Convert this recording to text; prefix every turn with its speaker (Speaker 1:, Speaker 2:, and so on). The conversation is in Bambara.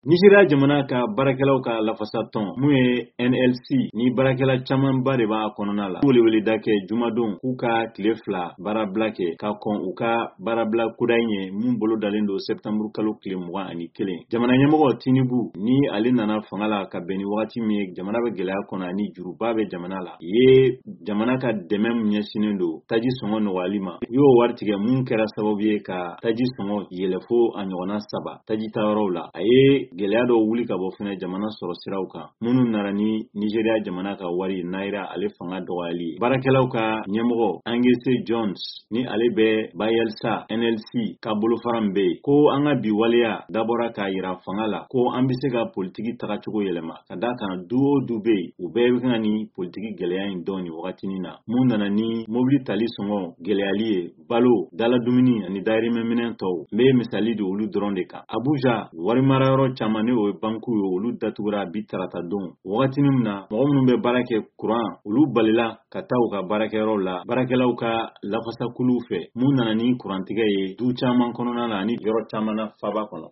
Speaker 1: Nigeria jamana ka barakɛlaw ka lafasa tɔn mun ye NLC ni barakɛla camanba de b'a kɔnɔna la. Wele da kɛ jumadon k'u ka tile 2 baarabila kɛ ka kɔn u ka baarabila kudayi ye mun bolo dalen don septembre kalo tile 21. Jamana ɲɛmɔgɔ Tinubu ni ale nana fanga la ka bɛn ni wagati min ye jamana bɛ gɛlɛya kɔnɔ ni juruba bɛ jamana la. Ye jamana ka dɛmɛ mun ɲɛsinen don taji sɔngɔ nɔgɔyali ma. U y'o wari tigɛ mun kɛra sababu ye ka taji sɔngɔ yɛlɛfo a ɲɔgɔnna 3 taji ta yɔrɔw la. A ye gɛlɛya dɔw wuli ka bɔ fɛnɛ jamana sɔrɔ siraw kan minnu nana ni Nigeria jamana ka wari naira ale fanga dɔgɔyali. Barakɛlaw ka ɲɛmɔgɔ Angese Jones ni ale bɛ Bayelsa NLC ka bolofara min bɛ ko an ka bi waleya dabɔra k'a yira fanga la ko an bɛ se ka politiki tagacogo yɛlɛma ka da kan du o du bɛ u bɛɛ bɛ ka ni politiki gɛlɛya in dɔn ni wagatinin na mun nana ni mobili tali sɔngɔ gɛlɛyali ye balo dala dumuni ani dayirimɛ minɛn tɔw n bɛ misali di olu dɔrɔn de kan. Abuja wari mara yɔrɔ caman ni o ye banku ye olu datugura bi tarata don wagatinin min na mɔgɔ minnu bɛ baara kɛ kuran olu balila ka taa u ka baarakɛyɔrɔw la baarakɛlaw ka lafasakuluw fɛ mun nana ni kurantigɛ ye du caman kɔnɔna na ani yɔrɔ caman na faba kɔnɔ.